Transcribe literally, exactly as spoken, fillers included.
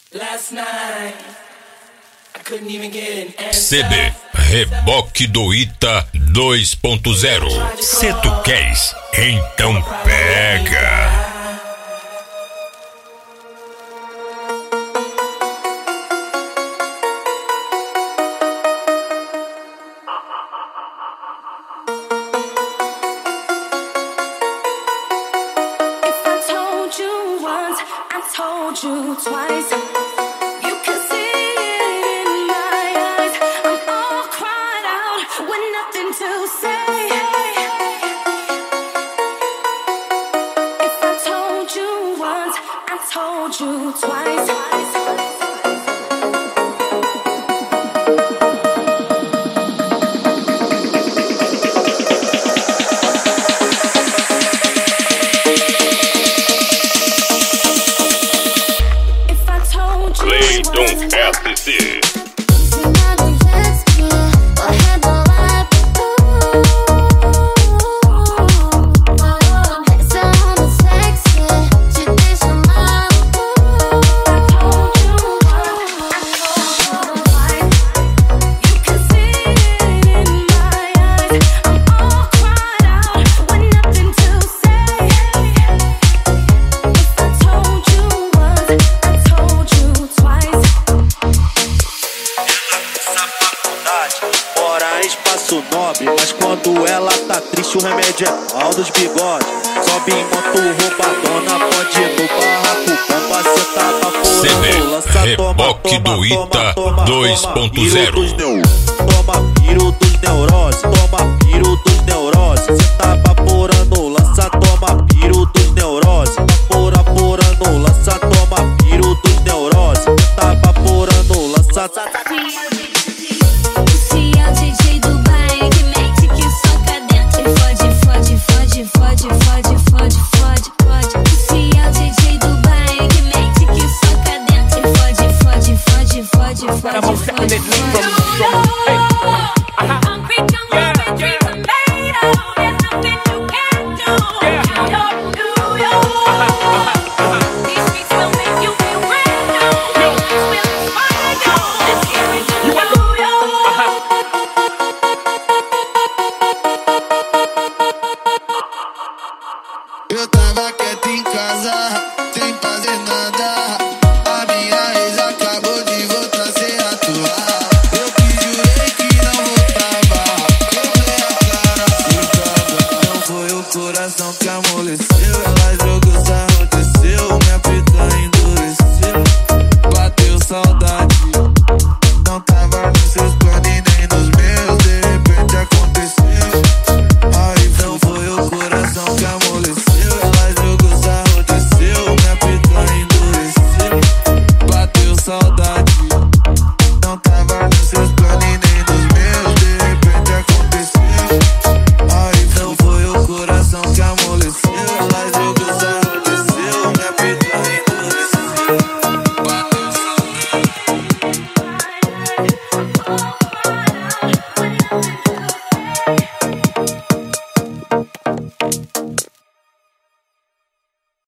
C D Reboque do Ita dois ponto zero. Se tu queres, então pega. Told you twice. You can see it in my eyes. I'm all cried out with nothing to say. If I told you once, I told you twice. Cleiton S C. Mora em espaço nobre, mas quando ela tá triste o remédio é pau dos bigodes. Sobe em moto roubadona, pode ir no barraco, bomba, senta pra fora, lança, Reboque do Ita dois ponto zero. Toma piro dos neuroses, toma